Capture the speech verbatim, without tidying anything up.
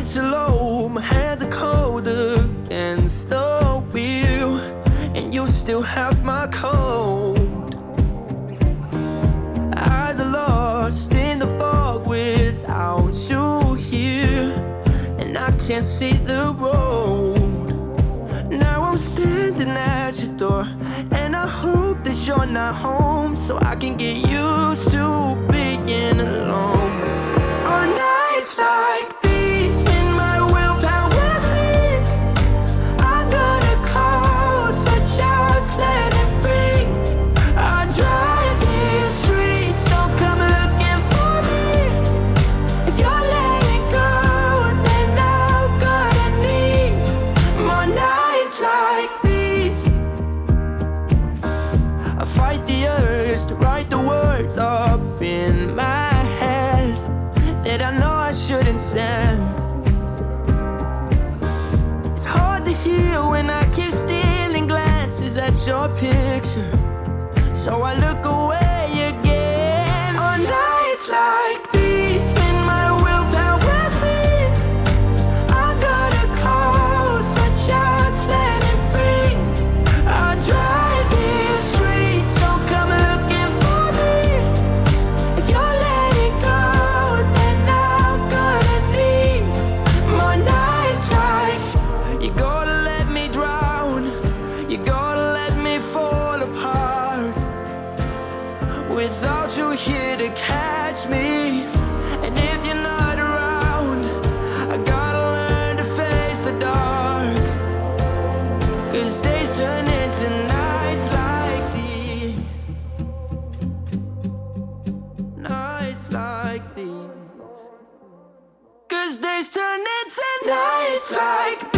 lights are low, my hands are cold against the wheel, and you still have my cold. Eyes are lost in the fog without you here, and I can't see the road. Now I'm standing at your door, and I hope that you're not home, so I can get used to being alone. On nights like these, when my willpower's weak, I gotta call, so just let it ring. I drive these streets, don't come looking for me. If you're letting go, then I'm gonna need more nights like these. I fight the urge to write the words up in my head that I know I shouldn't send. It's hard to hear when I keep stealing glances at your picture, so I look away again. On nights like these, when my willpower's weak, I gotta call, so just let it ring. I drive these streets, don't come looking for me. If you're letting go, then I'm gonna need more nights like. You gotta let me drown, you gotta let me fall apart. Without you here to catch me, and if you're not around, I gotta learn to face the dark. 'Cause days turn into nights like these, nights like these. 'Cause days turn into nights like these.